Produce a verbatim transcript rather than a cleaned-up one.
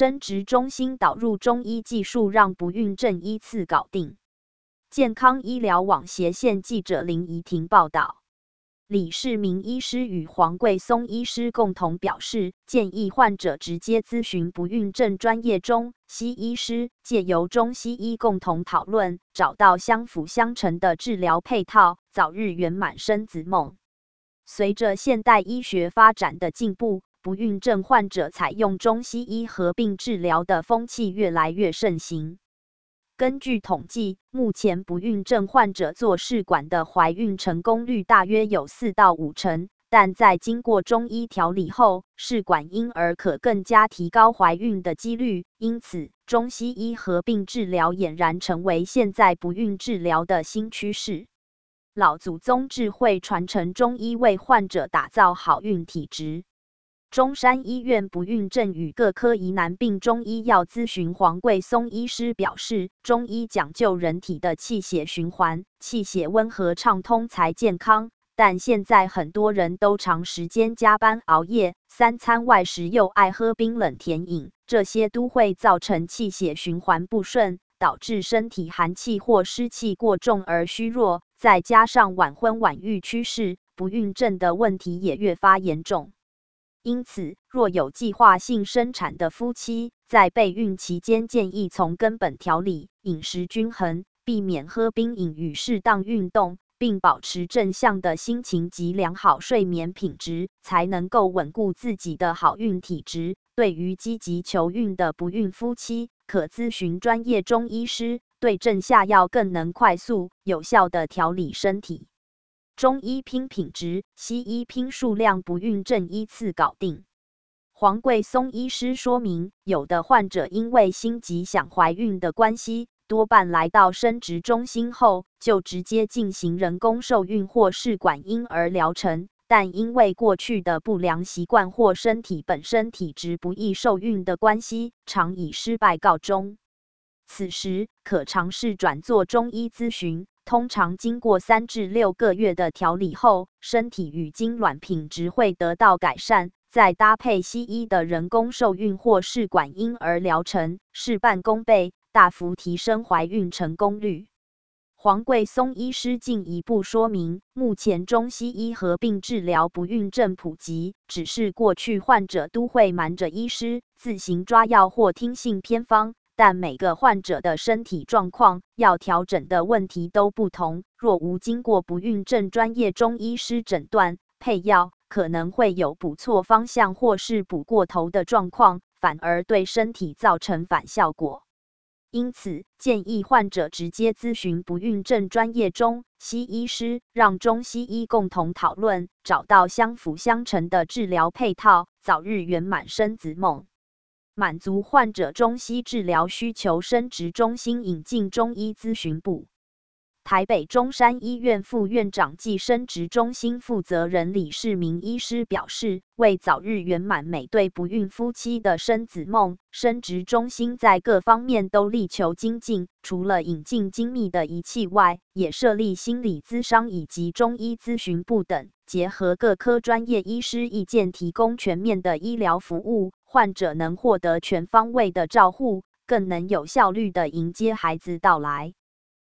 生殖中心导入中医技术，让不孕症依次搞定。健康医疗网斜线记者林怡婷报道。李世民医师与黄贵松医师共同表示，建议患者直接咨询不孕症专业中西医师，借由中西医共同讨论，找到相辅相成的治疗配套，早日圆满生子梦。随着现代医学发展的进步，不孕症患者采用中西医合并治疗的风气越来越盛行。根据统计，目前不孕症患者做试管的怀孕成功率大约有四到五成，但在经过中医调理后，试管婴儿可更加提高怀孕的几率。因此，中西医合并治疗俨然成为现在不孕治疗的新趋势。老祖宗智慧传承中医，为患者打造好孕体质。中山医院不孕症与各科疑难病中医药咨询黄贵松医师表示，中医讲究人体的气血循环，气血温和畅通才健康。但现在很多人都长时间加班熬夜，三餐外食又爱喝冰冷甜饮，这些都会造成气血循环不顺，导致身体寒气或湿气过重而虚弱。再加上晚婚晚育趋势，不孕症的问题也越发严重。因此，若有计划性生产的夫妻，在备孕期间建议从根本调理、饮食均衡，避免喝冰饮与适当运动，并保持正向的心情及良好睡眠品质，才能够稳固自己的好孕体质。对于积极求孕的不孕夫妻，可咨询专业中医师，对症下药，更能快速有效地调理身体。中医拼品质，西医拼数量，不孕症依次搞定。黄贵松医师说明，有的患者因为心急想怀孕的关系，多半来到生殖中心后，就直接进行人工受孕或试管婴儿疗程，但因为过去的不良习惯或身体本身体质不易受孕的关系，常以失败告终。此时可尝试转做中医咨询。通常经过三至六个月的调理后，身体与精卵品质会得到改善，再搭配西医的人工受孕或试管婴儿疗程，事半功倍，大幅提升怀孕成功率。黄贵松医师进一步说明，目前中西医合并治疗不孕症普及，只是过去患者都会瞒着医师，自行抓药或听信偏方。但每个患者的身体状况、要调整的问题都不同，若无经过不孕症专业中医师诊断、配药，可能会有补错方向或是补过头的状况，反而对身体造成反效果。因此，建议患者直接咨询不孕症专业中西医师，让中西医共同讨论，找到相辅相成的治疗配套，早日圆满生子梦。满足患者中西治疗需求，生殖中心引进中医咨询部。台北中山医院副院长暨生殖中心负责人李世民医师表示，为早日圆满每对不孕夫妻的生子梦，生殖中心在各方面都力求精进，除了引进精密的仪器外，也设立心理咨商以及中医咨询部等，结合各科专业医师意见，提供全面的医疗服务，患者能获得全方位的照护，更能有效率地迎接孩子到来。